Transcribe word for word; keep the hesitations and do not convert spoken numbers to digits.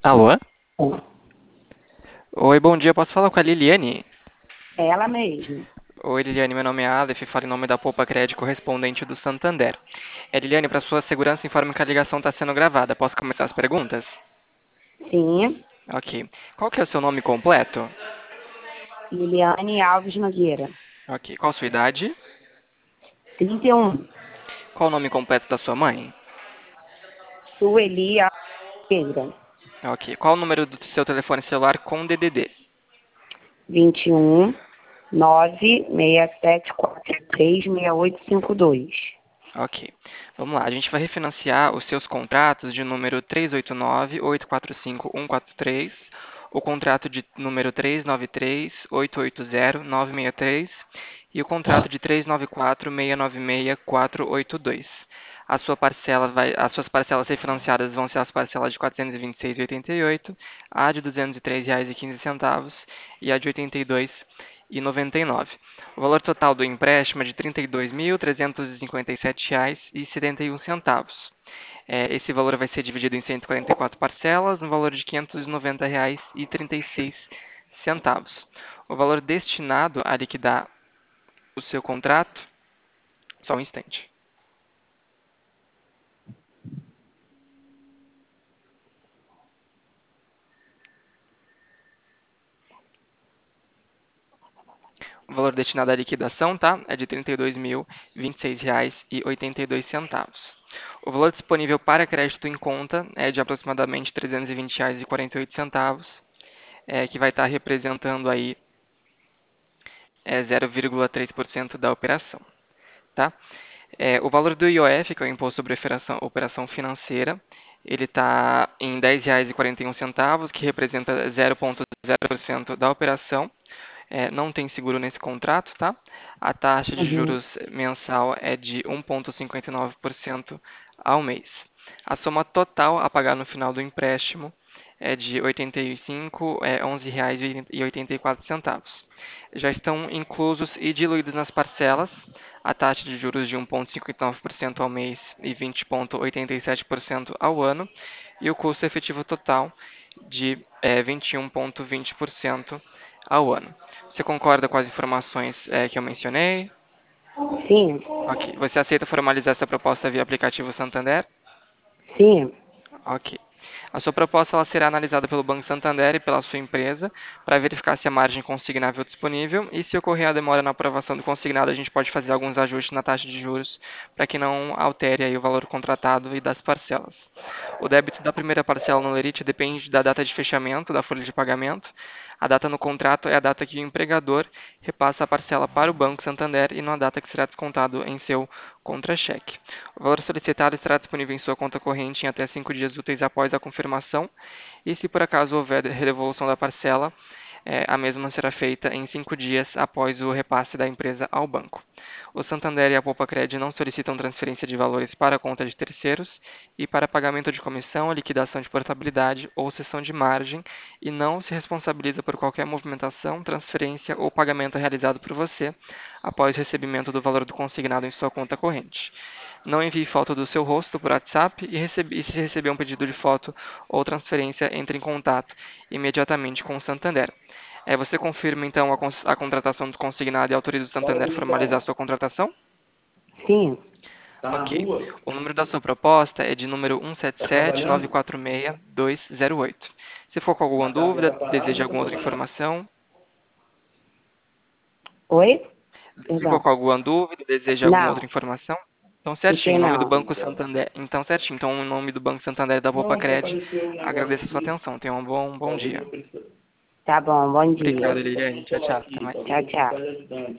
Alô? Oi, bom dia. Posso falar com a Liliane? Ela mesmo. Oi, Liliane. Meu nome é Aleph. Falo em nome da Poupa Crédito correspondente do Santander. É, Liliane, para sua segurança, informe que a ligação está sendo gravada. Posso começar as perguntas? Sim. Ok. Qual que é o seu nome completo? Liliane Alves Nogueira. Ok. Qual a sua idade? trinta e um. Qual o nome completo da sua mãe? Sueli Alves Nogueira. Ok. Qual o número do seu telefone celular com D D D? vinte e um, nove seis sete quatro três seis oito cinco dois. Ok. Vamos lá. A gente vai refinanciar os seus contratos de número três oito nove, oito quatro cinco, um quatro três, o contrato de número três nove três, oito oito zero, nove seis três e o contrato de três nove quatro, seis nove seis, quatro oito dois. A sua parcela vai, as suas parcelas refinanciadas vão ser as parcelas de quatrocentos e vinte e seis vírgula oitenta e oito, a de duzentos e três reais e quinze centavos e a de oitenta e dois reais e noventa e nove. O valor total do empréstimo é de trinta e dois mil, trezentos e cinquenta e sete reais e setenta e um centavos. É, esse valor vai ser dividido em cento e quarenta e quatro parcelas, no valor de quinhentos e noventa reais e trinta e seis centavos. O valor destinado a liquidar o seu contrato, só um instante. O valor destinado à liquidação, tá? É de trinta e dois mil, vinte e seis reais e oitenta e dois centavos. O valor disponível para crédito em conta é de aproximadamente trezentos e vinte reais e quarenta e oito centavos, é, que vai estar representando aí é, zero vírgula três por cento da operação. Tá? É, o valor do I O F, que é o Imposto sobre Operação, Operação Financeira, ele está em dez reais e quarenta e um centavos, que representa zero vírgula zero por cento da operação. É, não tem seguro nesse contrato, tá? A taxa de Uhum. juros mensal é de um vírgula cinquenta e nove por cento ao mês. A soma total a pagar no final do empréstimo é de oitenta e cinco, é onze reais e oitenta e quatro centavos. Já estão inclusos e diluídos nas parcelas a taxa de juros de um vírgula cinquenta e nove por cento ao mês e vinte vírgula oitenta e sete por cento ao ano, e o custo efetivo total de é, vinte e um vírgula vinte por cento ao ano. Você concorda com as informações é, que eu mencionei? Sim. Ok. Você aceita formalizar essa proposta via aplicativo Santander? Sim. Ok. A sua proposta ela será analisada pelo Banco Santander e pela sua empresa para verificar se a margem consignável é disponível e se ocorrer a demora na aprovação do consignado, a gente pode fazer alguns ajustes na taxa de juros para que não altere aí o valor contratado e das parcelas. O débito da primeira parcela no Lerite depende da data de fechamento da folha de pagamento. A data no contrato é a data que o empregador repassa a parcela para o Banco Santander e não a data que será descontado em seu contra-cheque. O valor solicitado estará disponível em sua conta corrente em até cinco dias úteis após a confirmação, e se por acaso houver devolução da parcela, é, a mesma será feita em cinco dias após o repasse da empresa ao banco. O Santander e a Poupa-Cred não solicitam transferência de valores para a conta de terceiros e para pagamento de comissão, liquidação de portabilidade ou cessão de margem, e não se responsabiliza por qualquer movimentação, transferência ou pagamento realizado por você após o recebimento do valor do consignado em sua conta corrente. Não envie foto do seu rosto por WhatsApp e, recebe, e se receber um pedido de foto ou transferência, entre em contato imediatamente com o Santander. É, você confirma então a, cons- a contratação do consignado e autoriza o Fala Santander a formalizar a bonitão. sua contratação? Sim. Tá na Ok. rua? O número da sua proposta é de número um sete Tá sete nove trabalhando? quatro seis dois zero oito. Se for com alguma Na casa já dúvida, tá parado deseja ou tá alguma outra trabalhando? informação, Oi? ficou Perdão. com alguma dúvida, deseja alguma outra Não. informação? Então, certinho, Fiquei em nome do não. Banco Santander. Então, certinho, então, em nome do Banco Santander e da Não, que Cred, apareceu um negócio agradeço a sua aqui. atenção. Tenha um bom, um bom Talvez dia. não precise. Tá bom, bom dia. Obrigado, Pode Liliane. não Tchau, colar tchau. Até aqui. mais. Talvez tchau, tchau.